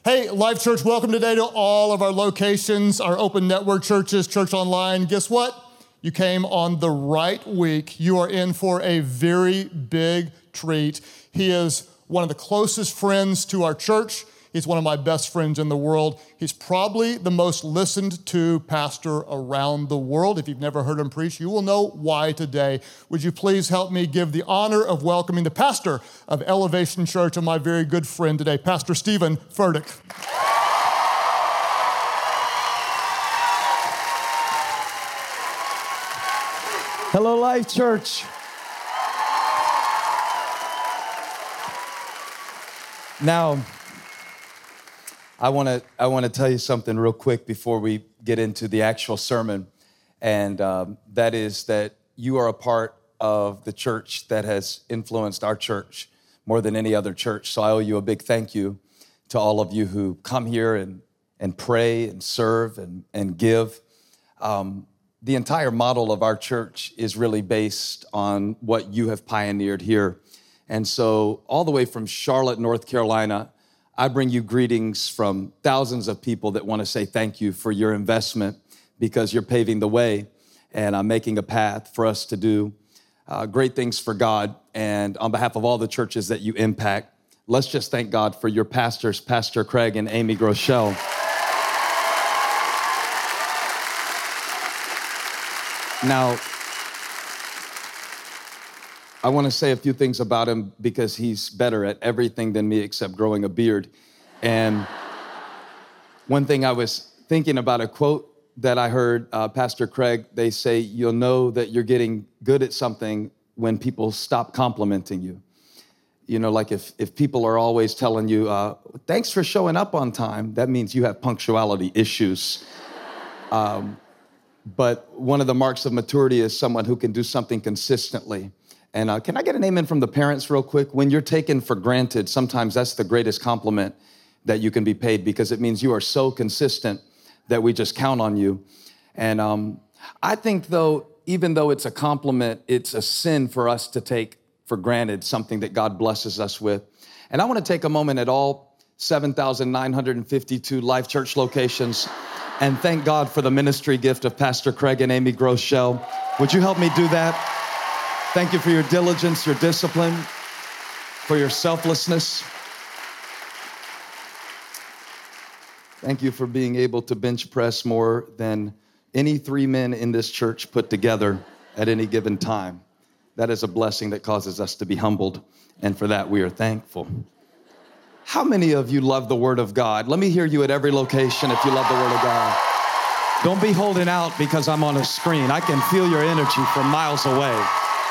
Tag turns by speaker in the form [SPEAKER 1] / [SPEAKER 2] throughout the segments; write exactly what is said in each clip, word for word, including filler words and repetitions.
[SPEAKER 1] Hey, Life Church, welcome today to all of our locations, our open network churches, Church Online. Guess what? You came on the right week. You are in for a very big treat. He is one of the closest friends to our church. He's one of my best friends in the world. He's probably the most listened to pastor around the world. If you've never heard him preach, you will know why today. Would you please help me give the honor of welcoming the pastor of Elevation Church and my very good friend today, Pastor Steven Furtick.
[SPEAKER 2] Hello, Life Church. Now, I want to I want to tell you something real quick before we get into the actual sermon, and um, that is that you are a part of the church that has influenced our church more than any other church. So I owe you a big thank you to all of you who come here and and pray and serve and and give. Um, the entire model of our church is really based on what you have pioneered here, and so all the way from Charlotte, North Carolina, I bring you greetings from thousands of people that want to say thank you for your investment because you're paving the way and uh, making a path for us to do uh, great things for God. And on behalf of all the churches that you impact, let's just thank God for your pastors, Pastor Craig and Amy Groeschel. Now, I want to say a few things about him because he's better at everything than me except growing a beard. And one thing I was thinking about, a quote that I heard, uh, Pastor Craig, they say, you'll know that you're getting good at something when people stop complimenting you. You know, like if, if people are always telling you, uh, thanks for showing up on time, that means you have punctuality issues. Um, but one of the marks of maturity is someone who can do something consistently. And uh, can I get an amen from the parents real quick? When you're taken for granted, sometimes that's the greatest compliment that you can be paid because it means you are so consistent that we just count on you. And um, I think, though, even though it's a compliment, it's a sin for us to take for granted something that God blesses us with. And I want to take a moment at all seven thousand nine hundred fifty-two Life Church locations and thank God for the ministry gift of Pastor Craig and Amy Groeschel. Would you help me do that? Thank you for your diligence, your discipline, for your selflessness. Thank you for being able to bench press more than any three men in this church put together at any given time. That is a blessing that causes us to be humbled, and for that we are thankful. How many of you love the Word of God? Let me hear you at every location if you love the Word of God. Don't be holding out because I'm on a screen. I can feel your energy from miles away.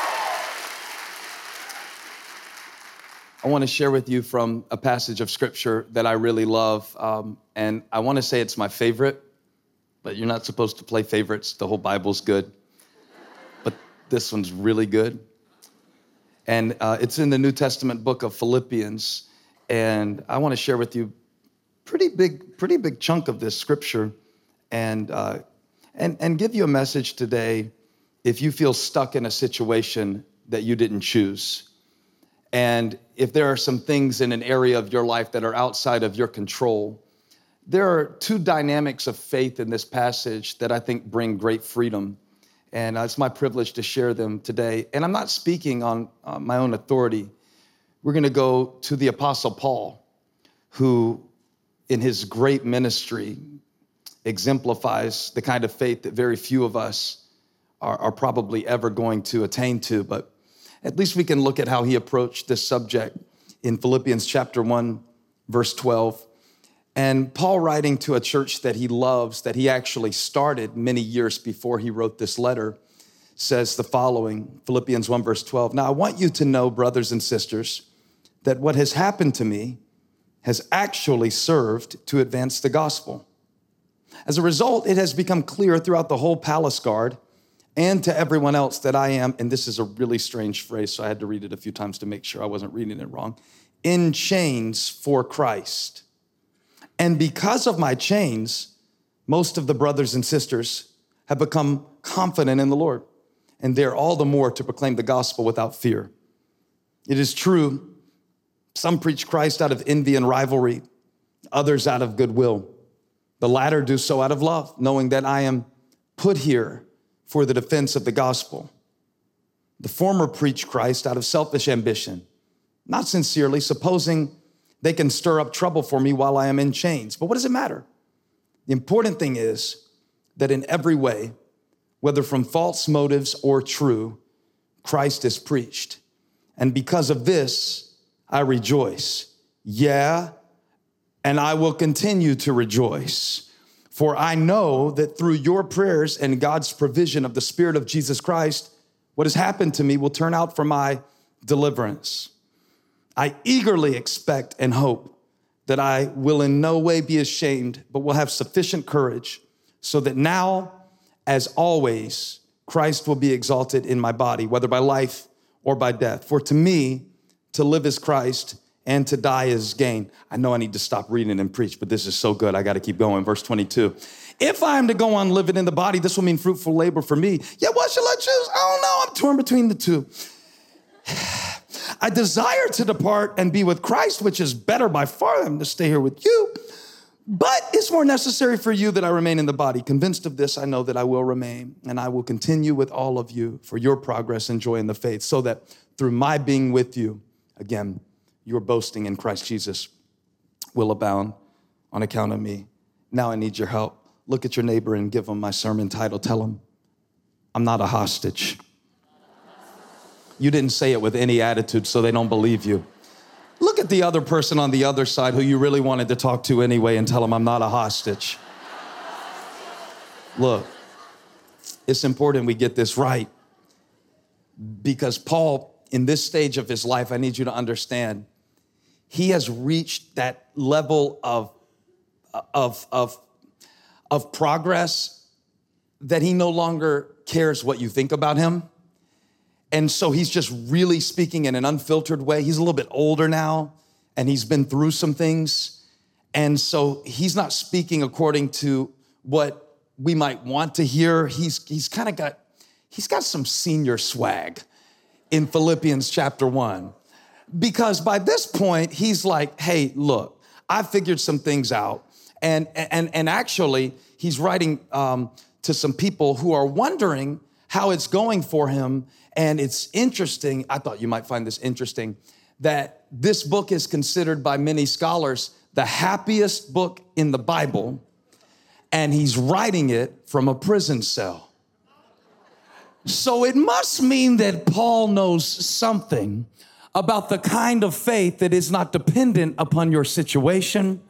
[SPEAKER 2] I want to share with you from a passage of Scripture that I really love, um, and I want to say it's my favorite, but you're not supposed to play favorites. The whole Bible's good, but this one's really good. And uh, it's in the New Testament book of Philippians, and I want to share with you pretty big, pretty big chunk of this Scripture, and uh, and and give you a message today if you feel stuck in a situation that you didn't choose. And if there are some things in an area of your life that are outside of your control, there are two dynamics of faith in this passage that I think bring great freedom. And uh, it's my privilege to share them today. And I'm not speaking on uh, my own authority. We're going to go to the Apostle Paul, who in his great ministry exemplifies the kind of faith that very few of us are, are probably ever going to attain to. But at least we can look at how he approached this subject in Philippians chapter one, verse twelve. And Paul, writing to a church that he loves, that he actually started many years before he wrote this letter, says the following, Philippians one, verse twelve. Now, I want you to know, brothers and sisters, that what has happened to me has actually served to advance the gospel. As a result, it has become clear throughout the whole palace guard and to everyone else that I am, and this is a really strange phrase, so I had to read it a few times to make sure I wasn't reading it wrong, in chains for Christ. And because of my chains, most of the brothers and sisters have become confident in the Lord, and dare all the more to proclaim the gospel without fear. It is true, some preach Christ out of envy and rivalry. others out of goodwill. The latter do so out of love, knowing that I am put here for the defense of the gospel. The former preach Christ out of selfish ambition, not sincerely, supposing they can stir up trouble for me while I am in chains. But what does it matter? The important thing is that in every way, whether from false motives or true, Christ is preached. And because of this, I rejoice. Yeah, and I will continue to rejoice. For I know that through your prayers and God's provision of the Spirit of Jesus Christ, what has happened to me will turn out for my deliverance. I eagerly expect and hope that I will in no way be ashamed, but will have sufficient courage so that now, as always, Christ will be exalted in my body, whether by life or by death. For to me, to live is Christ and to die is gain. I know I need to stop reading and preach, but this is so good. I got to keep going. Verse twenty-two. If I am to go on living in the body, this will mean fruitful labor for me. Yet what shall I choose? I don't know. I'm torn between the two. I desire to depart and be with Christ, which is better by far than to stay here with you. But it's more necessary for you that I remain in the body. Convinced of this, I know that I will remain, and I will continue with all of you for your progress and joy in the faith, so that through my being with you, again, your boasting in Christ Jesus will abound on account of me. Now I need your help. Look at your neighbor and give him my sermon title. Tell him, I'm not a hostage. You didn't say it with any attitude, so they don't believe you. Look at the other person on the other side who you really wanted to talk to anyway and tell them I'm not a hostage. Look, it's important we get this right, because Paul, in this stage of his life, I need you to understand, he has reached that level of, of, of, of progress that he no longer cares what you think about him. And so he's just really speaking in an unfiltered way. He's a little bit older now, and he's been through some things. And so he's not speaking according to what we might want to hear. He's, he's kind of got, he's got some senior swag in Philippians chapter one. Because by this point, he's like, hey, look, I figured some things out. And, and, and actually, he's writing um, to some people who are wondering how it's going for him. And it's interesting, I thought you might find this interesting, that this book is considered by many scholars the happiest book in the Bible, and he's writing it from a prison cell. So it must mean that Paul knows something about the kind of faith that is not dependent upon your situation.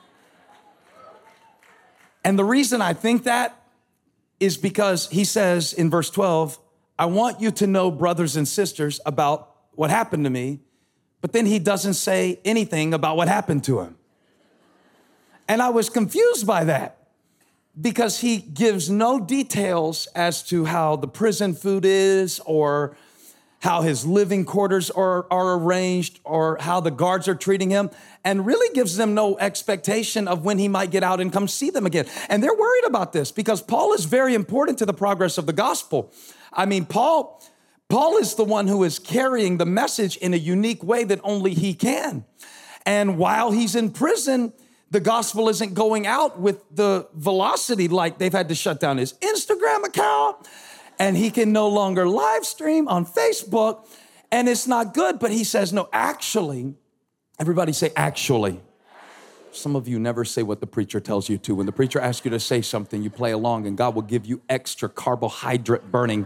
[SPEAKER 2] And the reason I think that is because he says in verse twelve, I want you to know, brothers and sisters, about what happened to me, but then he doesn't say anything about what happened to him. And I was confused by that, because he gives no details as to how the prison food is, or how his living quarters are, are arranged, or how the guards are treating him, and really gives them no expectation of when he might get out and come see them again. And they're worried about this, because Paul is very important to the progress of the gospel. I mean, Paul, Paul is the one who is carrying the message in a unique way that only he can. And while he's in prison, the gospel isn't going out with the velocity, like they've had to shut down his Instagram account, and he can no longer live stream on Facebook, and it's not good. But he says, no, actually, everybody say actually. Some of you never say what the preacher tells you to. When the preacher asks you to say something, you play along, and God will give you extra carbohydrate burning.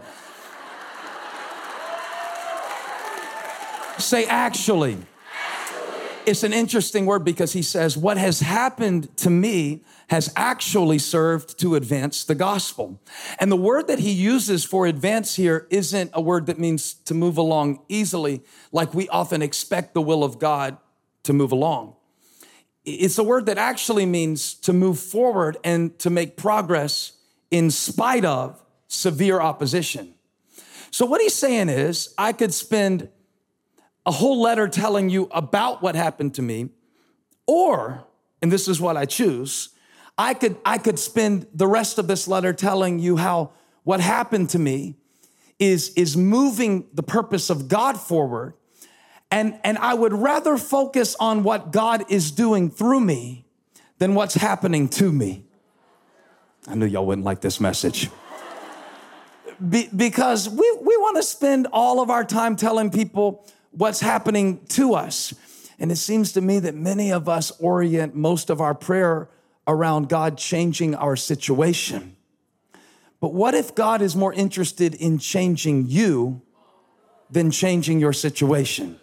[SPEAKER 2] Say actually. actually. It's an interesting word, because he says, what has happened to me has actually served to advance the gospel. And the word that he uses for advance here isn't a word that means to move along easily, like we often expect the will of God to move along. It's a word that actually means to move forward and to make progress in spite of severe opposition. So what he's saying is, I could spend a whole letter telling you about what happened to me, or, and this is what I choose, I could, I could spend the rest of this letter telling you how what happened to me is, is moving the purpose of God forward. And, and I would rather focus on what God is doing through me
[SPEAKER 3] than what's happening to me. I knew y'all wouldn't like this message. Be, because we, we want to spend all of our time telling people what's happening to us. And it seems to me that many of us orient most of our prayer around God changing our situation. But what if God is more interested in changing you than changing your situation?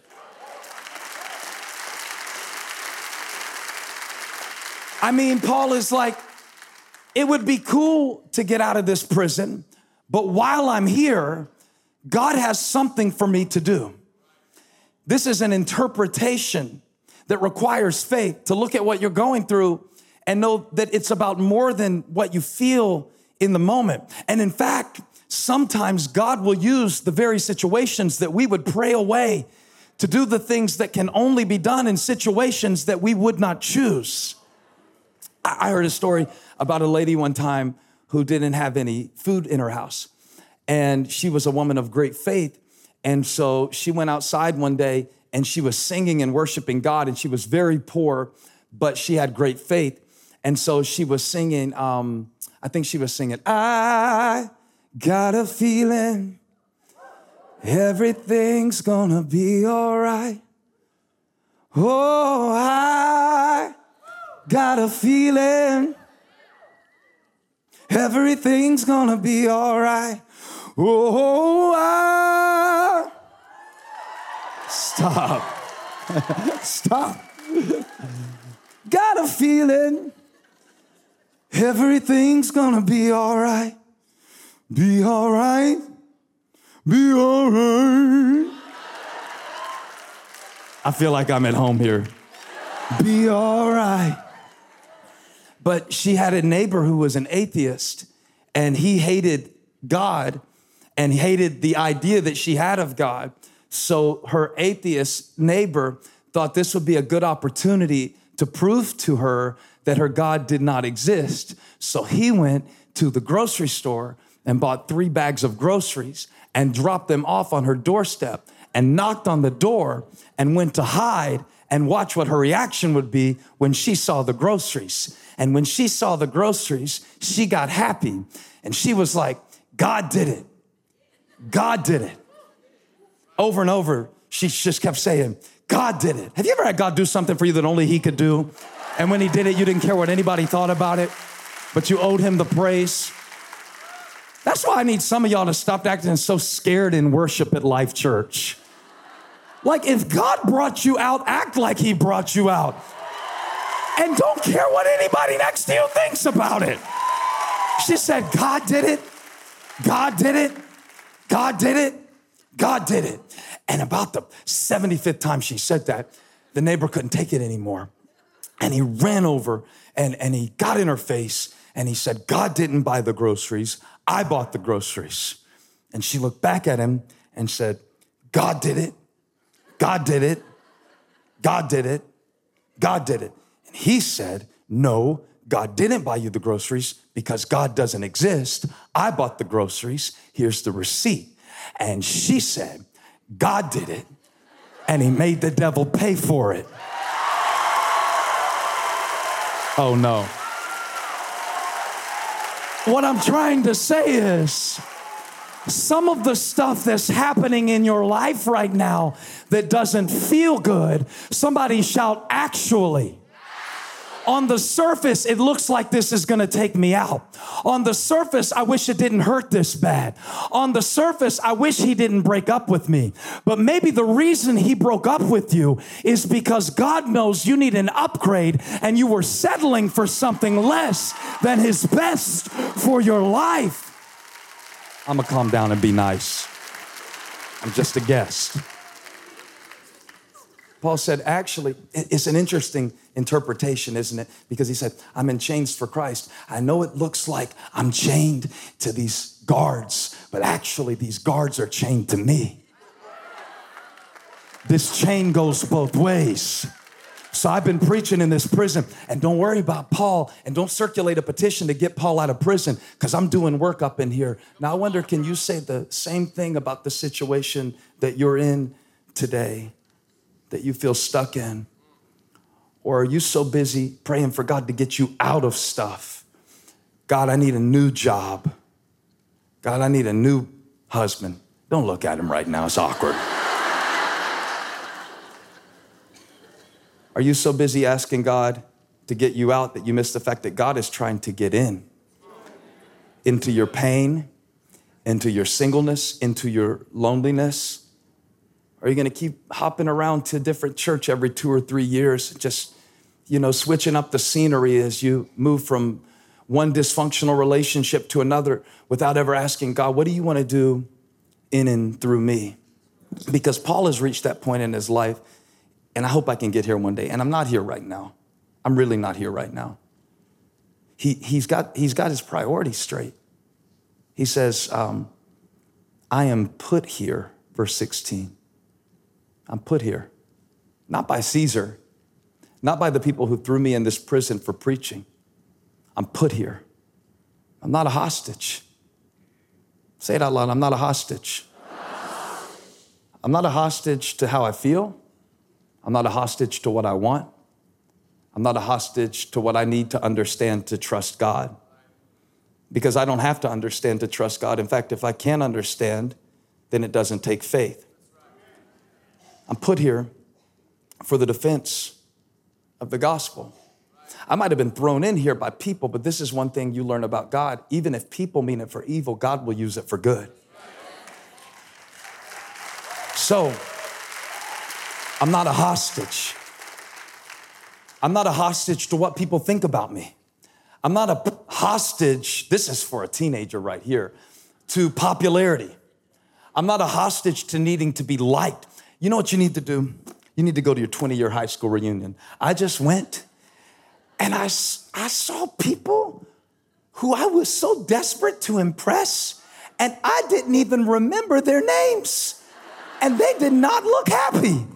[SPEAKER 3] I mean, Paul is like, it would be cool to get out of this prison, but while I'm here, God has something for me to do. This is an interpretation that requires faith to look at what you're going through and know that it's about more than what you feel in the moment. And in fact, sometimes God will use the very situations that we would pray away to do the things that can only be done in situations that we would not choose. I heard a story about a lady one time who didn't have any food in her house. And she was a woman of great faith. And so she went outside one day and she was singing and worshiping God, and she was very poor, but she had great faith. And so she was singing, um, I think she was singing, I got a feeling everything's gonna be all right. Oh, I got a feeling everything's gonna be all right. Oh, I... Stop. Stop. Got a feeling everything's gonna be all right. Be all right. Be all right. I feel like I'm at home here. Be all right. But she had a neighbor who was an atheist, and he hated God and hated the idea that she had of God. So her atheist neighbor thought this would be a good opportunity to prove to her that her God did not exist. So he went to the grocery store and bought three bags of groceries and dropped them off on her doorstep and knocked on the door and went to hide and watch what her reaction would be when she saw the groceries. And when she saw the groceries, she got happy. And she was like, God did it. God did it. Over and over, she just kept saying, God did it. Have you ever had God do something for you that only he could do? And when he did it, you didn't care what anybody thought about it, but you owed him the praise? That's why I need some of y'all to stop acting so scared in worship at Life Church. Like, if God brought you out, act like he brought you out. And don't care what anybody next to you thinks about it. She said, God did it. God did it. God did it. God did it. And about the seventy-fifth time she said that, the neighbor couldn't take it anymore. And he ran over and, and he got in her face and he said, God didn't buy the groceries. I bought the groceries. And she looked back at him and said, God did it. God did it. God did it. God did it. And he said, no, God didn't buy you the groceries because God doesn't exist. I bought the groceries. Here's the receipt. And she said, God did it, and he made the devil pay for it. Oh, no. What I'm trying to say is, some of the stuff that's happening in your life right now that doesn't feel good, somebody shout, actually. On the surface, it looks like this is gonna take me out. On the surface, I wish it didn't hurt this bad. On the surface, I wish he didn't break up with me. But maybe the reason he broke up with you is because God knows you need an upgrade and you were settling for something less than his best for your life. I'm gonna calm down and be nice. I'm just a guest. Paul said, actually, it's an interesting interpretation, isn't it? Because he said, I'm in chains for Christ. I know it looks like I'm chained to these guards, but actually these guards are chained to me. This chain goes both ways. So I've been preaching in this prison, and don't worry about Paul, and don't circulate a petition to get Paul out of prison, because I'm doing work up in here. Now I wonder, can you say the same thing about the situation that you're in today, that you feel stuck in? Or are you so busy praying for God to get you out of stuff? God, I need a new job. God, I need a new husband. Don't look at him right now, it's awkward. Are you so busy asking God to get you out that you miss the fact that God is trying to get in? Into your pain, into your singleness, into your loneliness? Are you gonna keep hopping around to a different church every two or three years, just, you know, switching up the scenery as you move from one dysfunctional relationship to another without ever asking God, what do you wanna do in and through me? Because Paul has reached that point in his life, and I hope I can get here one day, and I'm not here right now. I'm really not here right now. He, he's, got, he's got his priorities straight. He says, um, I am put here, verse sixteen. I'm put here, not by Caesar, not by the people who threw me in this prison for preaching. I'm put here. I'm not a hostage. Say it out loud, I'm not a hostage. I'm not a hostage to how I feel. I'm not a hostage to what I want. I'm not a hostage to what I need to understand to trust God. Because I don't have to understand to trust God. In fact, if I can't understand, then it doesn't take faith. I'm put here for the defense of the gospel. I might have been thrown in here by people, but this is one thing you learn about God. Even if people mean it for evil, God will use it for good. So, I'm not a hostage. I'm not a hostage to what people think about me. I'm not a hostage, this is for a teenager right here, to popularity. I'm not a hostage to needing to be liked. You know what you need to do? You need to go to your twenty-year high school reunion. I just went, and I, I saw people who I was so desperate to impress, and I didn't even remember their names, and they did not look happy.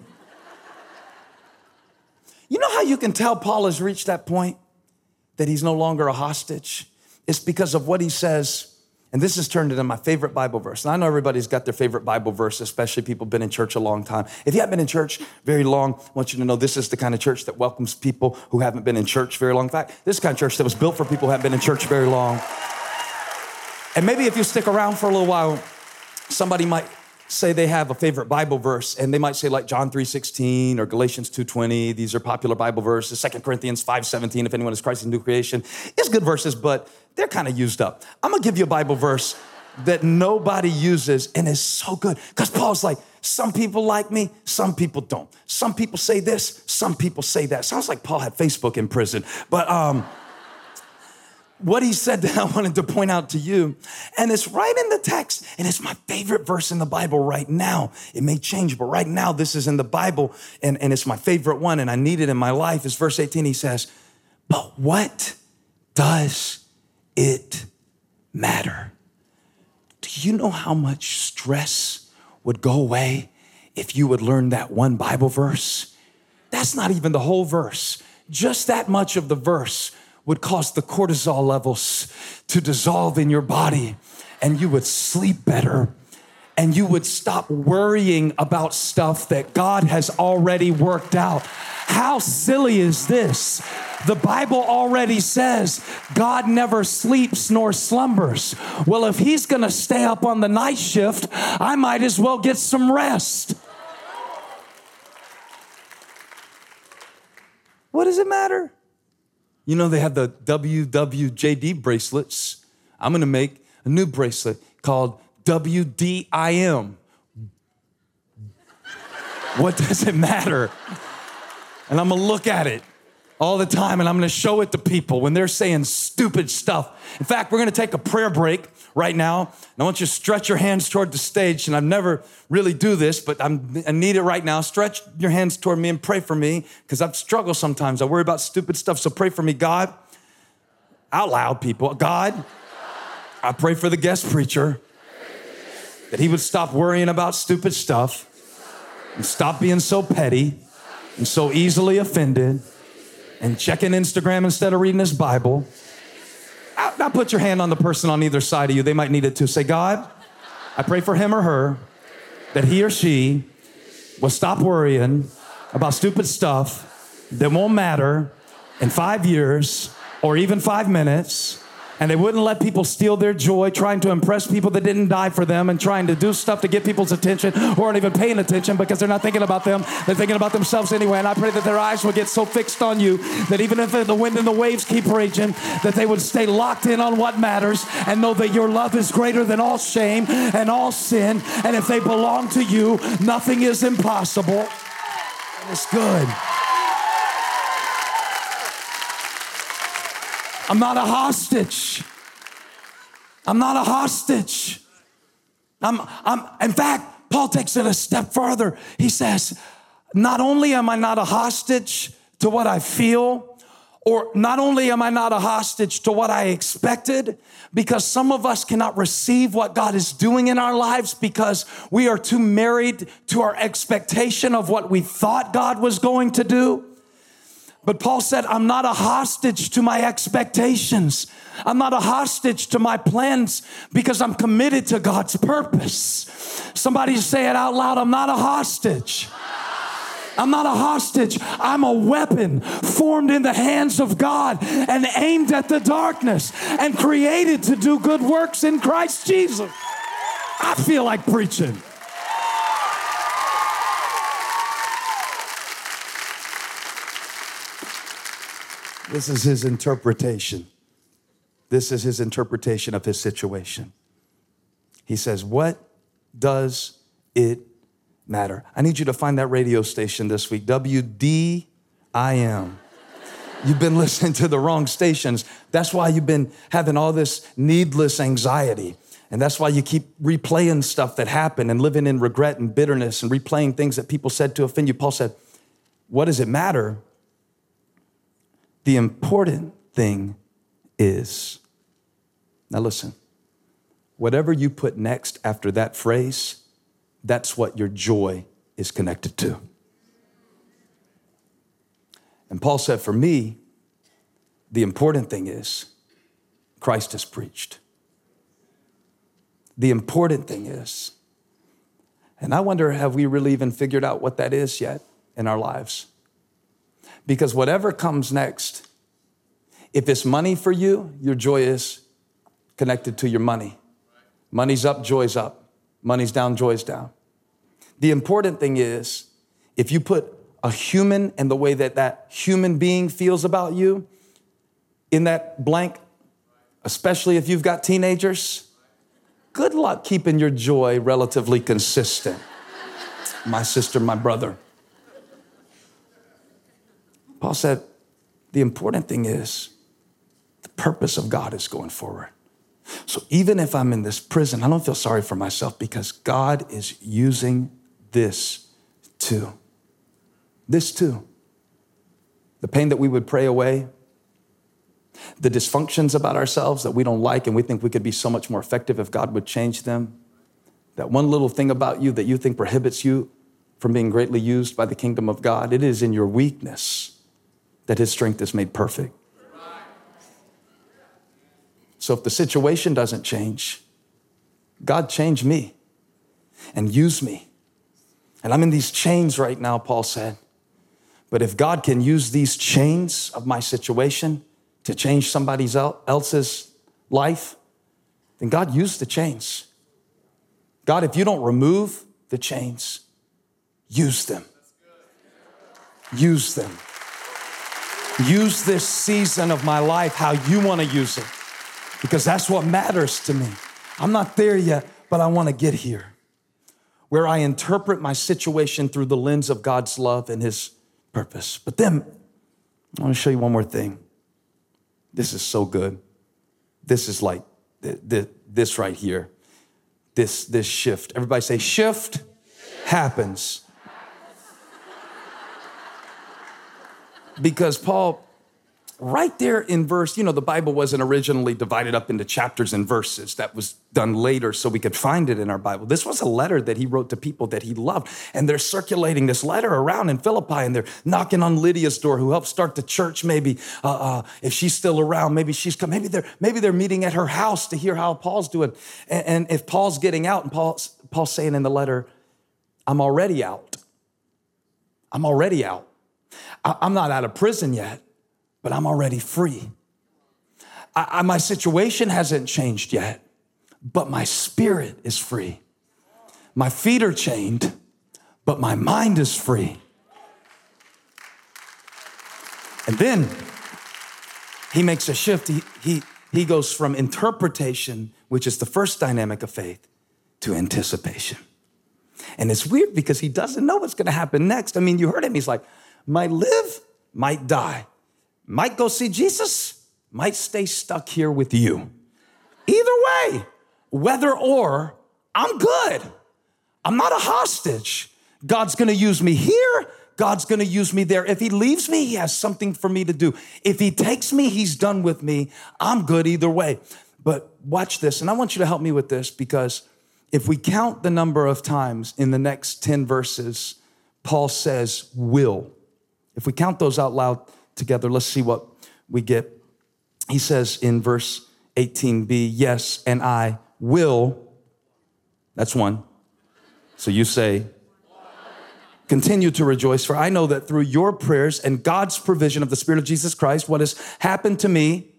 [SPEAKER 3] You know how you can tell Paul has reached that point that he's no longer a hostage? It's because of what he says, and this has turned into my favorite Bible verse. And I know everybody's got their favorite Bible verse, especially people who've been in church a long time. If you haven't been in church very long, I want you to know this is the kind of church that welcomes people who haven't been in church very long. In fact, this is the kind of church that was built for people who haven't been in church very long. And maybe if you stick around for a little while, somebody might say they have a favorite Bible verse, and they might say like John three sixteen or Galatians two twenty. These are popular Bible verses. Second Corinthians five seventeen, if anyone is Christ in new creation. It's good verses, but they're kind of used up. I'm gonna give you a Bible verse that nobody uses and is so good. Because Paul's like, some people like me, some people don't. Some people say this, some people say that. Sounds like Paul had Facebook in prison. But um, what he said that I wanted to point out to you, and it's right in the text, and it's my favorite verse in the Bible right now. It may change, but right now this is in the Bible, and, and it's my favorite one, and I need it in my life. It's verse eighteen. He says, but what does it matter? Do you know how much stress would go away if you would learn that one Bible verse? That's not even the whole verse. Just that much of the verse would cause the cortisol levels to dissolve in your body, and you would sleep better, and you would stop worrying about stuff that God has already worked out. How silly is this? The Bible already says God never sleeps nor slumbers. Well, if he's gonna stay up on the night shift, I might as well get some rest. What does it matter? You know, they have the W W J D bracelets. I'm gonna make a new bracelet called W D I M. What does it matter? And I'm gonna look at it all the time, and I'm gonna show it to people when they're saying stupid stuff. In fact, we're gonna take a prayer break right now, and I want you to stretch your hands toward the stage, and I've never really do this, but I'm, I need it right now. Stretch your hands toward me and pray for me, because I've struggled sometimes. I worry about stupid stuff, so pray for me. God, out loud, people. God, I pray for the guest preacher, that he would stop worrying about stupid stuff and stop being so petty and so easily offended and checking Instagram instead of reading his Bible. Now put your hand on the person on either side of you. They might need it too. Say, God, I pray for him or her that he or she will stop worrying about stupid stuff that won't matter in five years or even five minutes. And they wouldn't let people steal their joy, trying to impress people that didn't die for them and trying to do stuff to get people's attention who aren't even paying attention because they're not thinking about them. They're thinking about themselves anyway. And I pray that their eyes will get so fixed on you that even if the wind and the waves keep raging, that they would stay locked in on what matters and know that your love is greater than all shame and all sin. And if they belong to you, nothing is impossible. And it's good. I'm not a hostage. I'm not a hostage. I'm, I'm, in fact, Paul takes it a step further. He says, not only am I not a hostage to what I feel, or not only am I not a hostage to what I expected, because some of us cannot receive what God is doing in our lives because we are too married to our expectation of what we thought God was going to do. But Paul said, I'm not a hostage to my expectations. I'm not a hostage to my plans because I'm committed to God's purpose. Somebody say it out loud. I'm not a hostage. I'm not a hostage. I'm a weapon formed in the hands of God and aimed at the darkness and created to do good works in Christ Jesus. I feel like preaching. This is his interpretation. This is his interpretation of his situation. He says, what does it matter? I need you to find that radio station this week, W D I M. You've been listening to the wrong stations. That's why you've been having all this needless anxiety. And that's why you keep replaying stuff that happened and living in regret and bitterness and replaying things that people said to offend you. Paul said, what does it matter? The important thing is, now listen, whatever you put next after that phrase, that's what your joy is connected to. And Paul said, for me, the important thing is Christ is preached. The important thing is, and I wonder, have we really even figured out what that is yet in our lives? Because whatever comes next, if it's money for you, your joy is connected to your money. Money's up, joy's up. Money's down, joy's down. The important thing is, if you put a human and the way that that human being feels about you in that blank, especially if you've got teenagers, good luck keeping your joy relatively consistent. My sister, my brother. Paul said, the important thing is the purpose of God is going forward. So even if I'm in this prison, I don't feel sorry for myself because God is using this too. This too. The pain that we would pray away, the dysfunctions about ourselves that we don't like and we think we could be so much more effective if God would change them. That one little thing about you that you think prohibits you from being greatly used by the kingdom of God, it is in your weakness that his strength is made perfect. So if the situation doesn't change, God change me and use me. And I'm in these chains right now, Paul said. But if God can use these chains of my situation to change somebody else's life, then God use the chains. God, if you don't remove the chains, use them. Use them. Use this season of my life how you want to use it, because that's what matters to me. I'm not there yet, but I want to get here where I interpret my situation through the lens of God's love and his purpose. But then I want to show you one more thing. This is so good. This is like this right here. This, this shift. Everybody say shift, shift. happens. Because Paul, right there in verse, you know, the Bible wasn't originally divided up into chapters and verses. That was done later so we could find it in our Bible. This was a letter that he wrote to people that he loved. And they're circulating this letter around in Philippi, and they're knocking on Lydia's door, who helped start the church maybe. Uh, uh, if she's still around, maybe she's come. Maybe they're, maybe they're meeting at her house to hear how Paul's doing. And, and if Paul's getting out, and Paul's, Paul's saying in the letter, I'm already out. I'm already out. I, I'm not out of prison yet, but I'm already free. I, I, my situation hasn't changed yet, but my spirit is free. My feet are chained, but my mind is free. And then he makes a shift. He, he, he goes from interpretation, which is the first dynamic of faith, to anticipation. And it's weird because he doesn't know what's going to happen next. I mean, you heard him. He's like, might live, might die, might go see Jesus, might stay stuck here with you. Either way, whether or, I'm good. I'm not a hostage. God's going to use me here. God's going to use me there. If he leaves me, he has something for me to do. If he takes me, he's done with me. I'm good either way. But watch this, and I want you to help me with this, because if we count the number of times in the next ten verses, Paul says will. If we count those out loud together, let's see what we get. He says in verse eighteen b, yes, and I will. That's one. So you say, continue to rejoice, for I know that through your prayers and God's provision of the Spirit of Jesus Christ, what has happened to me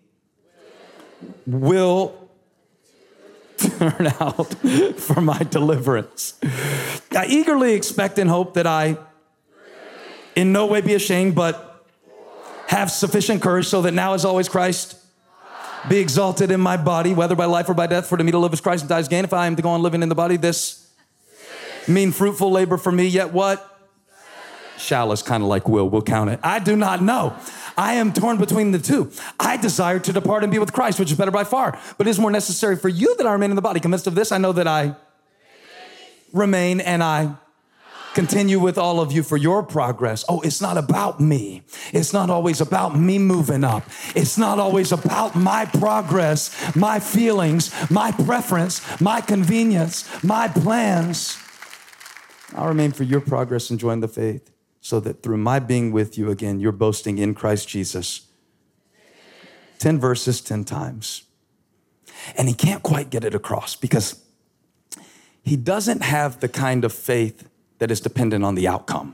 [SPEAKER 3] will turn out for my deliverance. I eagerly expect and hope that I in no way be ashamed, but have sufficient courage, so that now as always Christ be exalted in my body, whether by life or by death, for to me to live is Christ and die is gain. If I am to go on living in the body, this mean fruitful labor for me, yet what? Shall is kind of like will. We'll count it. I do not know. I am torn between the two. I desire to depart and be with Christ, which is better by far. But it is more necessary for you that I remain in the body. Convinced of this, I know that I remain and I continue with all of you for your progress. Oh, it's not about me. It's not always about me moving up. It's not always about my progress, my feelings, my preference, my convenience, my plans. I'll remain for your progress, enjoying the faith, so that through my being with you again, you're boasting in Christ Jesus. Ten verses, ten times. And he can't quite get it across because he doesn't have the kind of faith that is dependent on the outcome.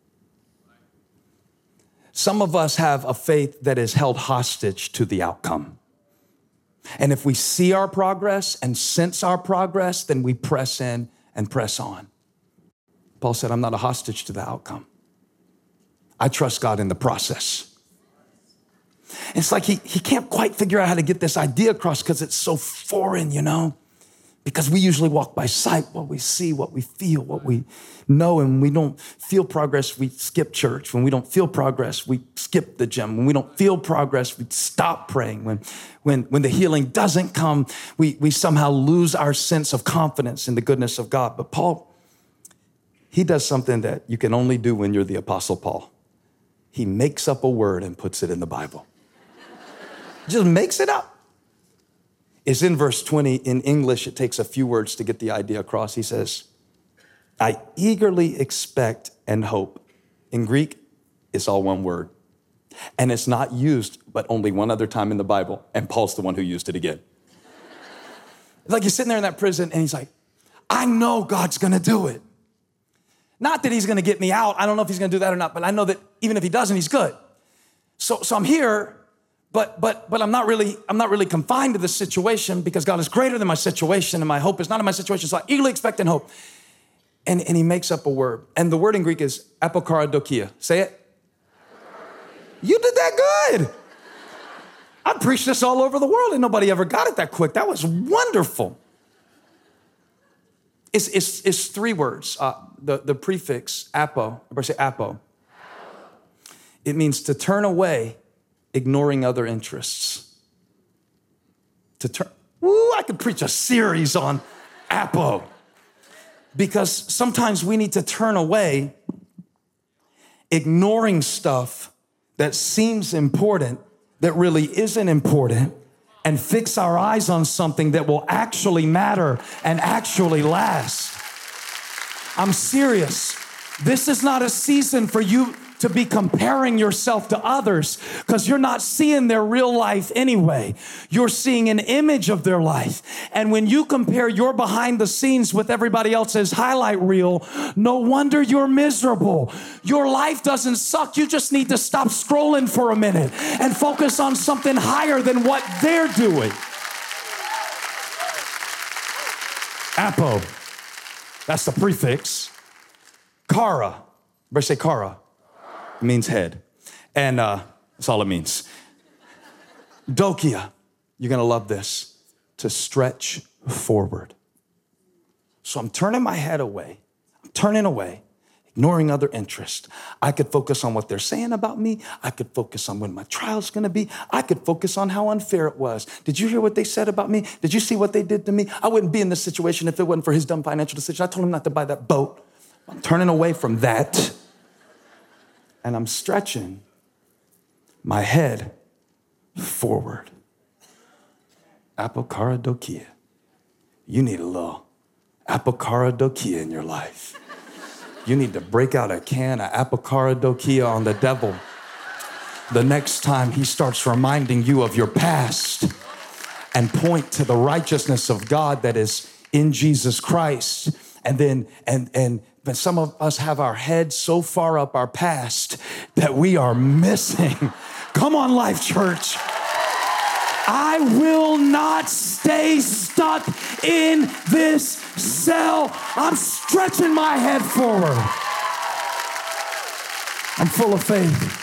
[SPEAKER 3] Some of us have a faith that is held hostage to the outcome. And if we see our progress and sense our progress, then we press in and press on. Paul said, I'm not a hostage to the outcome. I trust God in the process. It's like he, he can't quite figure out how to get this idea across because it's so foreign, you know? Because we usually walk by sight, what we see, what we feel, what we know. And when we don't feel progress, we skip church. When we don't feel progress, we skip the gym. When we don't feel progress, we stop praying. When, when, when the healing doesn't come, we, we somehow lose our sense of confidence in the goodness of God. But Paul, he does something that you can only do when you're the Apostle Paul. He makes up a word and puts it in the Bible. Just makes it up. It's in verse twenty. In English, it takes a few words to get the idea across. He says, I eagerly expect and hope. In Greek, it's all one word. And it's not used but only one other time in the Bible. And Paul's the one who used it again. It's like he's sitting there in that prison and he's like, I know God's gonna do it. Not that he's gonna get me out. I don't know if he's gonna do that or not, but I know that even if he doesn't, he's good. So, so I'm here. But but but I'm not really I'm not really confined to this situation because God is greater than my situation and my hope is not in my situation. So I eagerly expect and hope. And, and he makes up a word. And the word in Greek is apokaradokia. Say it. You did that good. I preached this all over the world and nobody ever got it that quick. That was wonderful. It's, it's, it's three words. Uh, the, the prefix apo, everybody say apo. It means to turn away, ignoring other interests. To turn, ooh, I could preach a series on apo. Because sometimes we need to turn away, ignoring stuff that seems important, that really isn't important, and fix our eyes on something that will actually matter and actually last. I'm serious. This is not a season for you to to be comparing yourself to others because you're not seeing their real life anyway. You're seeing an image of their life. And when you compare your behind the scenes with everybody else's highlight reel, no wonder you're miserable. Your life doesn't suck. You just need to stop scrolling for a minute and focus on something higher than what they're doing. Apo, that's the prefix. Kara, everybody say Kara. It means head. And uh, that's all it means. Dokia, you're gonna love this, to stretch forward. So I'm turning my head away, I'm turning away, ignoring other interests. I could focus on what they're saying about me. I could focus on when my trial's gonna be. I could focus on how unfair it was. Did you hear what they said about me? Did you see what they did to me? I wouldn't be in this situation if it wasn't for his dumb financial decision. I told him not to buy that boat. I'm turning away from that. And I'm stretching my head forward. Apokara dokia. You need a little Apokara dokia in your life. You need to break out a can of Apokara dokia on the devil the next time he starts reminding you of your past, and point to the righteousness of God that is in Jesus Christ. And then, and, and, but some of us have our heads so far up our past that we are missing. Come on, Life Church. I will not stay stuck in this cell. I'm stretching my head forward. I'm full of faith.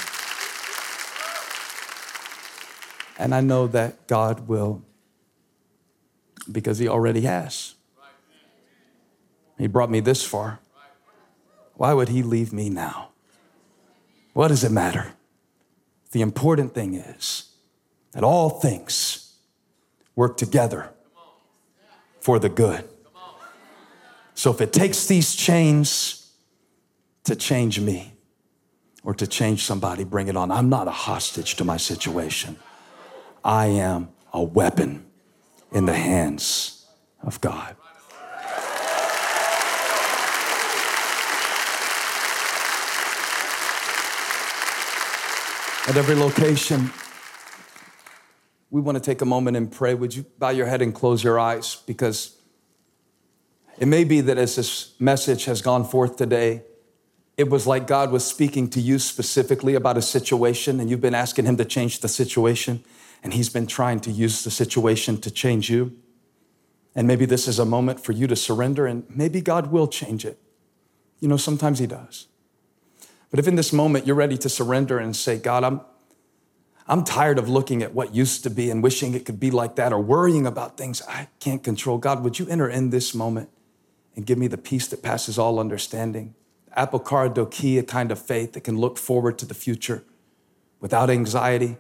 [SPEAKER 3] And I know that God will, because he already has. He brought me this far. Why would he leave me now? What does it matter? The important thing is that all things work together for the good. So if it takes these chains to change me or to change somebody, bring it on. I'm not a hostage to my situation. I am a weapon in the hands of God. At every location, we want to take a moment and pray. Would you bow your head and close your eyes? Because it may be that as this message has gone forth today, it was like God was speaking to you specifically about a situation, and you've been asking him to change the situation, and he's been trying to use the situation to change you. And maybe this is a moment for you to surrender, and maybe God will change it. You know, sometimes he does. But if in this moment you're ready to surrender and say, God, I'm, I'm tired of looking at what used to be and wishing it could be like that, or worrying about things I can't control. God, would you enter in this moment and give me the peace that passes all understanding? Apokara dokia kind of faith that can look forward to the future without anxiety,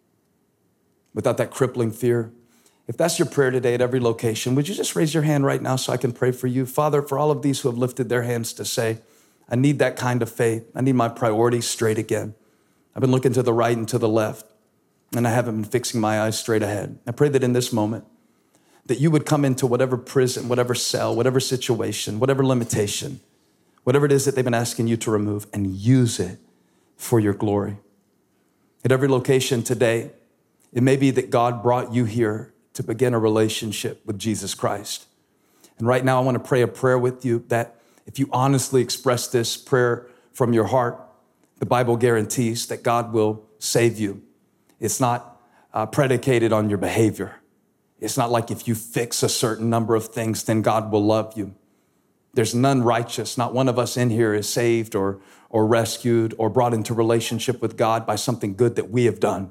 [SPEAKER 3] without that crippling fear. If that's your prayer today at every location, would you just raise your hand right now so I can pray for you? Father, for all of these who have lifted their hands to say, I need that kind of faith. I need my priorities straight again. I've been looking to the right and to the left, and I haven't been fixing my eyes straight ahead. I pray that in this moment, that you would come into whatever prison, whatever cell, whatever situation, whatever limitation, whatever it is that they've been asking you to remove, and use it for your glory. At every location today, it may be that God brought you here to begin a relationship with Jesus Christ. And right now, I want to pray a prayer with you that if you honestly express this prayer from your heart, the Bible guarantees that God will save you. It's not uh, predicated on your behavior. It's not like if you fix a certain number of things, then God will love you. There's none righteous. Not one of us in here is saved or, or rescued or brought into relationship with God by something good that we have done.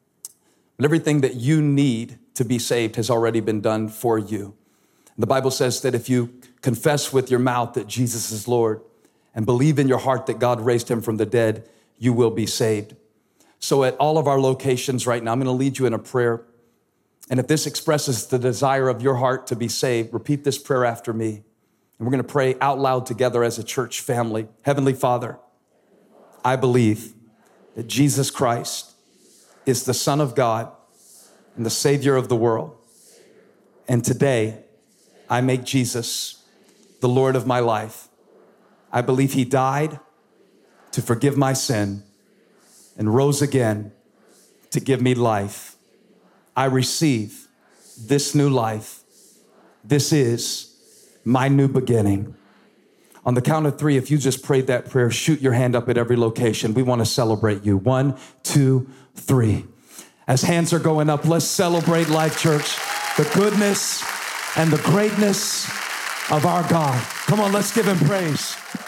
[SPEAKER 3] But everything that you need to be saved has already been done for you. The Bible says that if you confess with your mouth that Jesus is Lord and believe in your heart that God raised him from the dead, you will be saved. So at all of our locations right now, I'm going to lead you in a prayer. And if this expresses the desire of your heart to be saved, repeat this prayer after me. And we're going to pray out loud together as a church family. Heavenly Father, I believe that Jesus Christ is the Son of God and the Savior of the world. And today, I make Jesus the Lord of my life. I believe he died to forgive my sin and rose again to give me life. I receive this new life. This is my new beginning. On the count of three, if you just prayed that prayer, shoot your hand up at every location. We want to celebrate you. One, two, three. As hands are going up, let's celebrate Life Church, the goodness and the greatness of our God. Come on, let's give him praise.